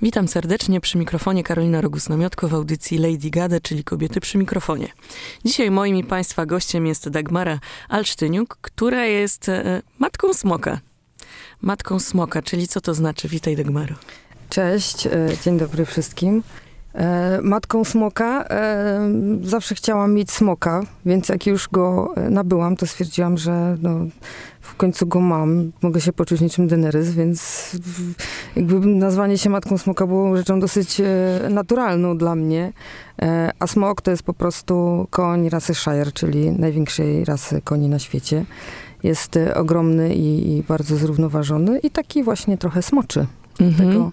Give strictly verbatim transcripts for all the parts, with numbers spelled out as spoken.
Witam serdecznie przy mikrofonie Karolina Rogus-Namiotko w audycji Lady Gada, czyli Kobiety przy mikrofonie. Dzisiaj moim i Państwa gościem jest Dagmara Alsztyniuk, która jest e, matką smoka. Matką smoka, czyli co to znaczy? Witaj, Dagmaro. Cześć, dzień dobry wszystkim. Matką smoka, zawsze chciałam mieć smoka, więc jak już go nabyłam, to stwierdziłam, że no, w końcu go mam. Mogę się poczuć niczym Daenerys, więc jakby nazwanie się matką smoka było rzeczą dosyć naturalną dla mnie. A smok to jest po prostu koń rasy Shire, czyli największej rasy koni na świecie. Jest ogromny i, i bardzo zrównoważony i taki właśnie trochę smoczy. Mhm. Tego,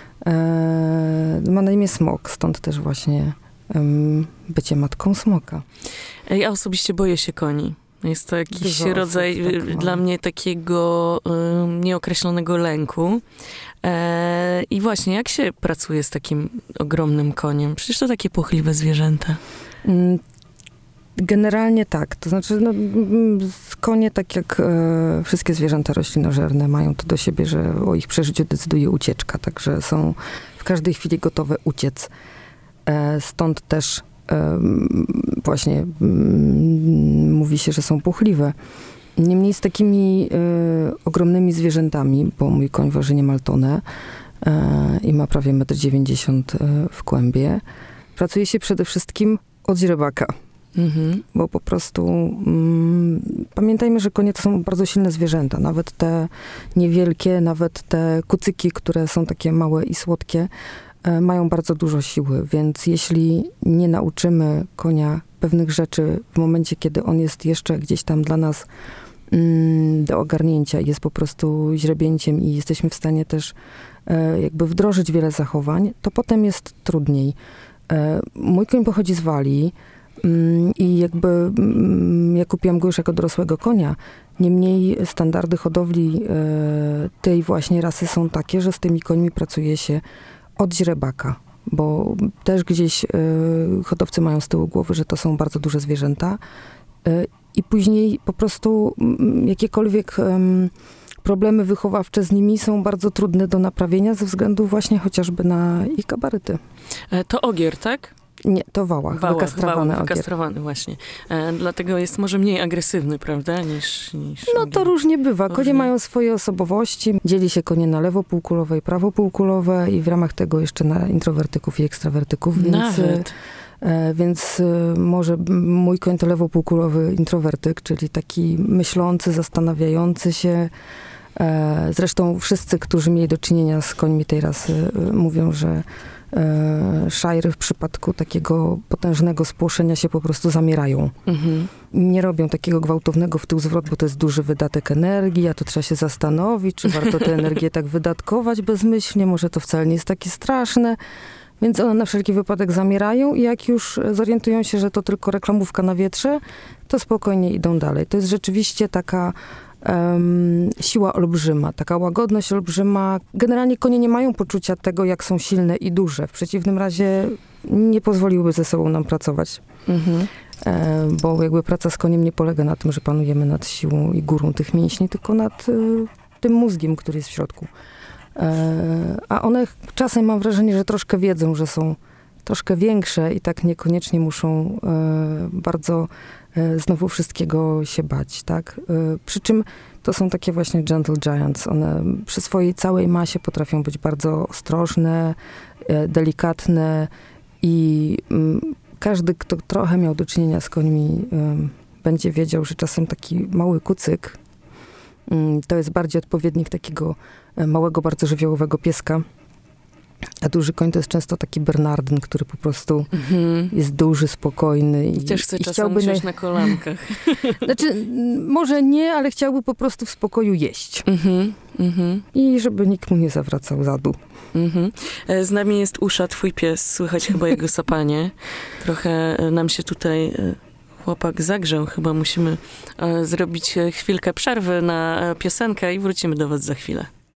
e, ma na imię Smok, stąd też właśnie um, bycie matką smoka. Ja osobiście boję się koni. Jest to jakiś Dużo rodzaj osób tak dla ma. mnie takiego um, nieokreślonego lęku. E, I właśnie, jak się pracuje z takim ogromnym koniem? Przecież to takie płochliwe zwierzęta. Mm, Generalnie tak. To znaczy, no, konie, tak jak e, wszystkie zwierzęta roślinożerne, mają to do siebie, że o ich przeżyciu decyduje ucieczka. Także są w każdej chwili gotowe uciec. E, stąd też e, właśnie m, mówi się, że są płochliwe. Niemniej z takimi e, ogromnymi zwierzętami, bo mój koń waży niemal tonę e, i ma prawie metr dziewięćdziesiąt w kłębie, pracuje się przede wszystkim od źrebaka. Mhm. Bo po prostu mm, pamiętajmy, że konie to są bardzo silne zwierzęta. Nawet te niewielkie, nawet te kucyki, które są takie małe i słodkie, e, mają bardzo dużo siły. Więc jeśli nie nauczymy konia pewnych rzeczy w momencie, kiedy on jest jeszcze gdzieś tam dla nas mm, do ogarnięcia, jest po prostu źrebięciem i jesteśmy w stanie też e, jakby wdrożyć wiele zachowań, to potem jest trudniej. E, mój koń pochodzi z Walii. I jakby ja kupiłam go już jako dorosłego konia. Niemniej standardy hodowli e, tej właśnie rasy są takie, że z tymi końmi pracuje się od źrebaka. Bo też gdzieś e, hodowcy mają z tyłu głowy, że to są bardzo duże zwierzęta. E, I później po prostu m, jakiekolwiek m, problemy wychowawcze z nimi są bardzo trudne do naprawienia ze względu właśnie chociażby na ich gabaryty. E, to ogier, tak? Nie, to wałach, Wałach, wykastrowany wałach, ogier. wykastrowany właśnie. E, dlatego jest może mniej agresywny, prawda, niż, niż No ogier. to różnie bywa. Konie Różnie. mają swoje osobowości. Dzieli się konie na lewopółkulowe i prawopółkulowe i w ramach tego jeszcze na introwertyków i ekstrawertyków. Więc, Nawet. e, więc e, może m- mój koń to lewopółkulowy introwertyk, czyli taki myślący, zastanawiający się. E, zresztą wszyscy, którzy mieli do czynienia z końmi tej rasy, e, mówią, że e, Shire w przypadku takiego potężnego spłoszenia się po prostu zamierają. Mhm. Nie robią takiego gwałtownego w tył zwrot, bo to jest duży wydatek energii, a to trzeba się zastanowić, czy warto tę energię tak wydatkować bezmyślnie, może to wcale nie jest takie straszne. Więc one na wszelki wypadek zamierają i jak już zorientują się, że to tylko reklamówka na wietrze, to spokojnie idą dalej. To jest rzeczywiście taka um, siła olbrzyma, taka łagodność olbrzyma. Generalnie konie nie mają poczucia tego, jak są silne i duże. W przeciwnym razie nie pozwoliłyby ze sobą nam pracować. Mhm. E, bo jakby praca z koniem nie polega na tym, że panujemy nad siłą i górą tych mięśni, tylko nad y, tym mózgiem, który jest w środku. E, a one czasem mam wrażenie, że troszkę wiedzą, że są troszkę większe i tak niekoniecznie muszą e, bardzo e, znowu wszystkiego się bać, tak? E, przy czym to są takie właśnie gentle giants. One przy swojej całej masie potrafią być bardzo ostrożne, e, delikatne i mm, każdy, kto trochę miał do czynienia z końmi, um, będzie wiedział, że czasem taki mały kucyk um, to jest bardziej odpowiednik takiego um, małego, bardzo żywiołowego pieska. A duży koń to jest często taki Bernardyn, który po prostu Mhm. jest duży, spokojny. I, Też chce i czasem chciałby usiąść na... na kolankach. Znaczy, m, może nie, ale chciałby po prostu w spokoju jeść. Mhm. Mhm. I żeby nikt mu nie zawracał zadu. Mhm. E, Z nami jest Usza, twój pies. Słychać chyba jego sapanie. Trochę e, nam się tutaj e, chłopak zagrzał. Chyba musimy e, zrobić e, chwilkę przerwy na e, piosenkę i wrócimy do was za chwilę.